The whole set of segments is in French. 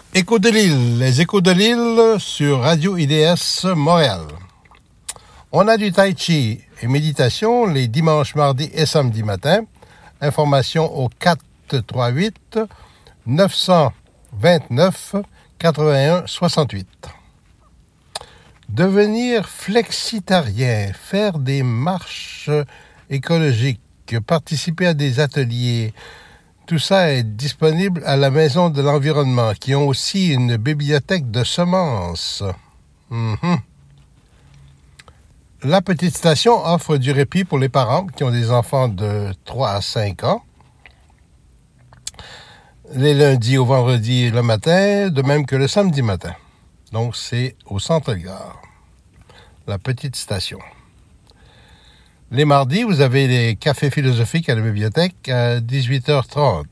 Échos de Lille, les Échos de Lille sur Radio IDS Montréal. On a du tai chi et méditation les dimanches, mardis et samedis matin. Information au 438 929 81 68. Devenir flexitarien, faire des marches écologiques, participer à des ateliers, tout ça est disponible à la Maison de l'Environnement, qui ont aussi une bibliothèque de semences. La petite station offre du répit pour les parents qui ont des enfants de 3 à 5 ans. Les lundis au vendredi le matin, de même que le samedi matin. Donc, c'est au centre-gare. La petite station. Les mardis, vous avez les cafés philosophiques à la bibliothèque à 18h30.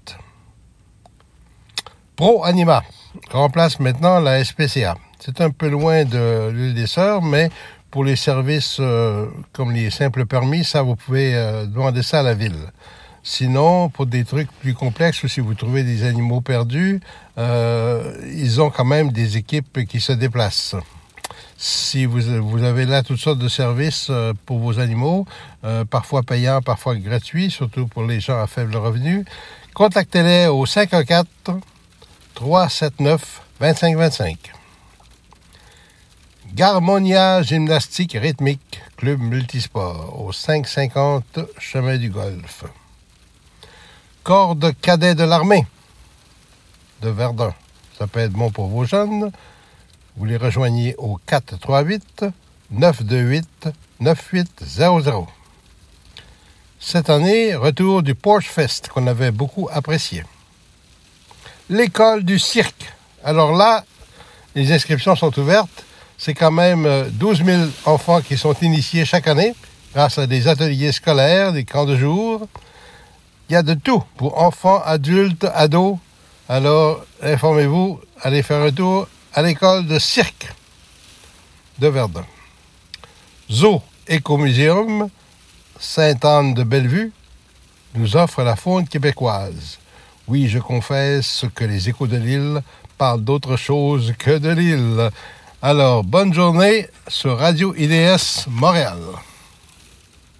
Pro Anima remplace maintenant la SPCA. C'est un peu loin de l'île des Sœurs, mais pour les services comme les simples permis, ça, vous pouvez demander ça à la ville. Sinon, pour des trucs plus complexes, ou si vous trouvez des animaux perdus, ils ont quand même des équipes qui se déplacent. Si vous avez là toutes sortes de services pour vos animaux, parfois payants, parfois gratuits, surtout pour les gens à faible revenu, contactez-les au 514-379-2525. Garmonia Gymnastique Rythmique, Club Multisport, au 550 Chemin du Golfe. Corps cadet de l'armée de Verdun, ça peut être bon pour vos jeunes. Vous les rejoignez au 438-928-9800. Cette année, retour du Porsche Fest qu'on avait beaucoup apprécié. L'école du cirque. Alors là, les inscriptions sont ouvertes. C'est quand même 12 000 enfants qui sont initiés chaque année grâce à des ateliers scolaires, des camps de jour. Il y a de tout pour enfants, adultes, ados. Alors, informez-vous, allez faire un tour à l'école de cirque de Verdun. Zoo Écomuséum, Sainte-Anne-de-Bellevue, nous offre la faune québécoise. Oui, je confesse que les Échos de Lille parlent d'autre chose que de Lille. Alors, bonne journée sur Radio IDS Montréal.